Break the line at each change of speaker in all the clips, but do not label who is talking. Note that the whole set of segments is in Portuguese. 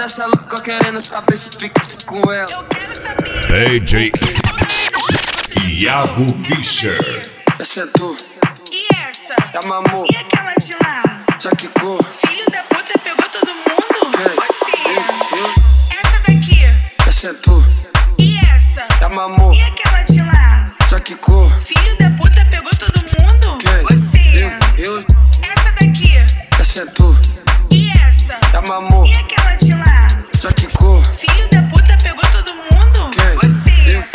dessa louca querendo saber se fica com ela.
Eu quero saber.
DJ Iago Fischer.
Essa é tu,
E essa?
já mamou,
E aquela de lá?
já quicou.
Filho da puta pegou todo mundo?
Quem?
Você. Essa daqui?
Essa é tu,
E essa?
já mamou,
E aquela de lá?
já quicou.
Filho da puta pegou todo mundo?
Quem?
Você.
Eu.
Essa daqui?
Essa é tu,
E essa?
já mamou,
E aquela de lá?
já quicou.
Filho da puta pegou todo mundo?
Quem?
Você.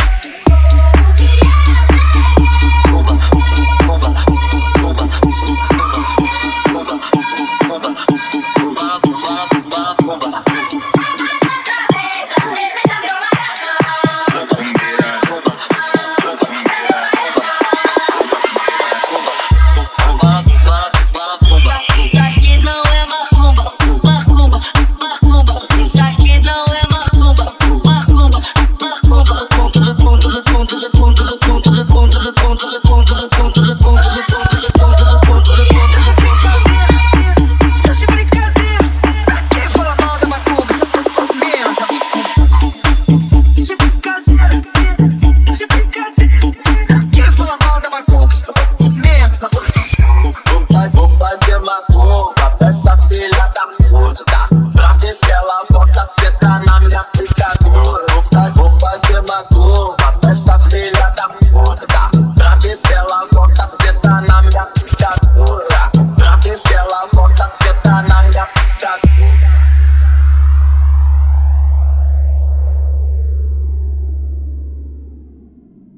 Vou fazer macumba pra essa filha da puta, pra ver se ela volta, cê tá na minha picadura. Vou fazer macumba pra essa filha da puta, pra ver se ela volta, cê tá